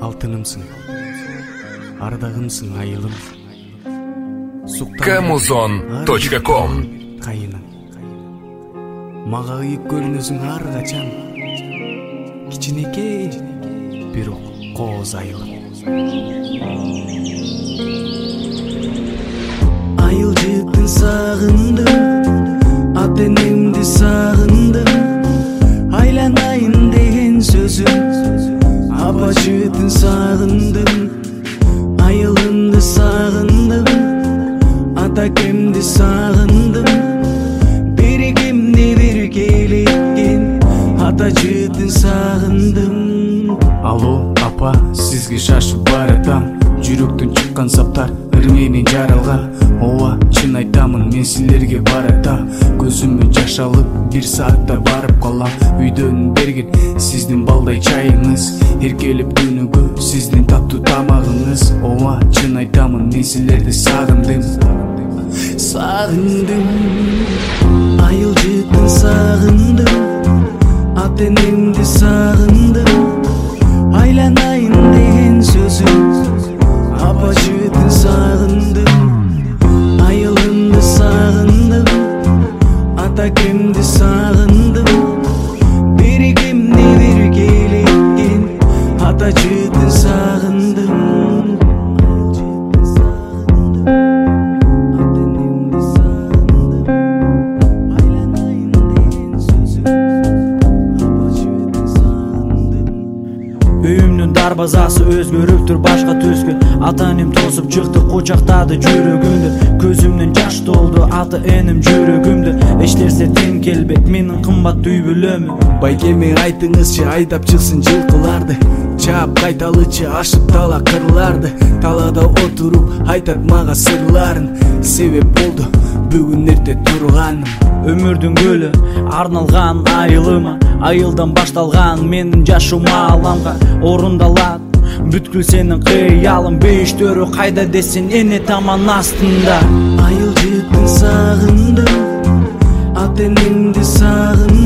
алтынымсың, ардагымсың айылым. Kamuzon.com Кайының. Мага ыйык көрүнөсүң ар качан. Кичинекей, бирок кооз айылым. Айылжыктын сагындым, ата энемди сагындым. Айланайын деген сөзүм, апачытын сагындым. Айылымды сагындым, атакемди сагындым. Биригимди бирге элеткен атачытын сагындым. Алло, апа, сизге шашып баратам. Жүрөктөн чыккан саптар ыр менен жаралган. Ооба, чын айтамын, мен силерге баратам. Көзүмө жаш алып, 1 саатта барып калам. Үйдөн берген сиздин балдай чайыңыз, эркелеп күнүгө сиздин таттуу тамагыңыз. Ооба, чын айтамын, мен силерди сагындым. Сагындым, айылжыктын сагындым, ата энемди сагындым. Айланайын деген сөзүм, апачытын сагындым. Айылымды сагындым, атакемди сагындым. Биригимди бирге элеткен атачытын сагындым. Үйүмдүн дарбазасы өзгөрүптүр башка төскө. Ата энем тосуп чыкты, кучактады жүрөгүмдү. Көзүмдөн жаш толду, ата энем жүрөгүмдү. Эч нерсе тең келбейт менин кымбат үй бүлөмө. Байгеме айтыңызчы, айдап чыксын жылкыларды. Чаап кайталычы, ашып тала кырларды. Талада отуруп айтат мага сырларын. Себеп болду бүгүн эрте турганым. Өмүрдүн гөлү арналган айылыма, айылдан башталган менин жашуу мааламга орундалат. Бүткүл сенин кыялың, бейиштөрү кайда десин, эне таман астында. Айылжыктын сагындым, ата энемди сагындым.